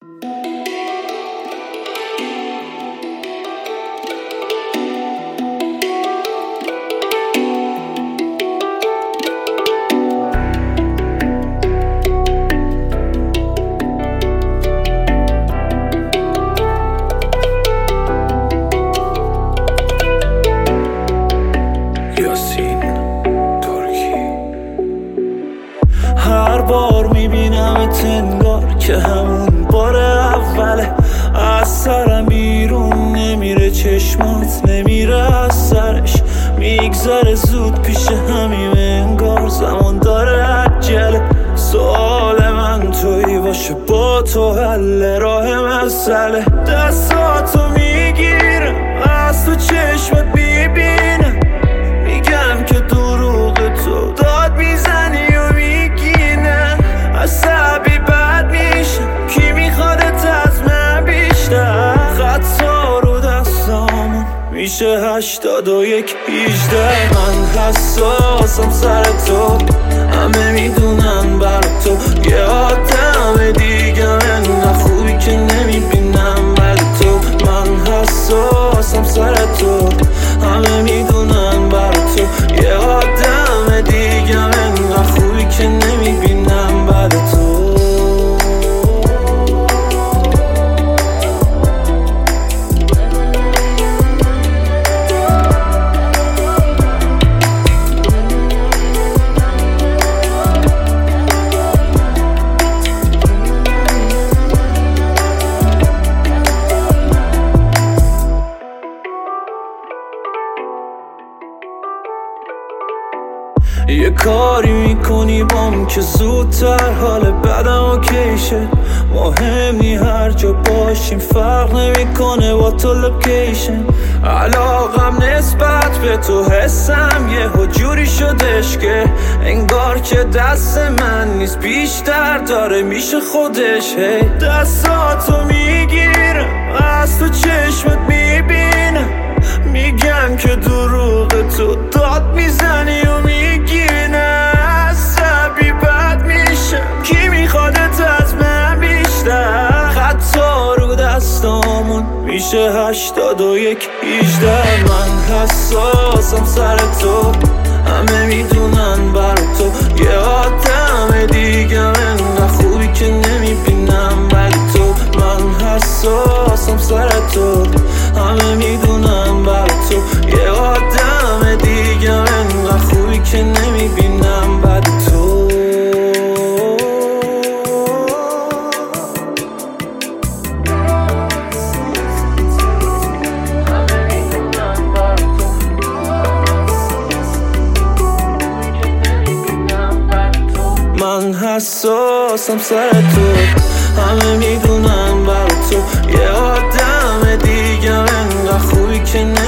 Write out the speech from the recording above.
هر بار میبینمت انگار که همون بار اوله، از سرم بیرون نمیره، چشمات نمیره از سرش، میگذره زود پیش همیم انگار زمان داره عجله. سوال من تویی باشه با تو حل راه مسئله، دستاتو میگیرم از تو چشمت میبینم، میگم که دروغ تو داد میزنی و میگینه، عصبی بد میشم کی میخوادت از من بیشتر، خطا رو دستامون میشه 81 18. من حساسم سر تو، همه میدونن بر تو، یه آدم دیگه انقدر خوبی که نمیبینم بر تو. من حساسم سر تو، همه میدونن بر تو، یه آدم دیگه انقدر خوبی که نمیبینم بر تو. یه کاری میکنی بام که زودتر حال بدم اوکی شه، مهم نی هر جا باشیم فرق نمیکنه با تو لوکیشن، علاقم نسبت به تو حسم یه جوری شدش که انگار که دست من نیست بیشتر داره میشه خودش. دستاتو میگیرم از تو چشمت میبینم، میگم که دروغ تو داد میزنی و میگینه، عصبی بد میشم کی میخوادت از من بیشتر، خطا رو دستامون میشه 81 18. من حساسم سر تو، همه میدونن بر تو، یه آدم دیگه انقدر خوبی که نمیبینم بر تو. من حساسم سر تو، همه میدونن بر تو، یه آدم دیگه انقدر خوبی که نمیبینم بر تو. من حساسم سر تو، همه میدونن بر تو، یه آدم دیگه انقدر خوبی که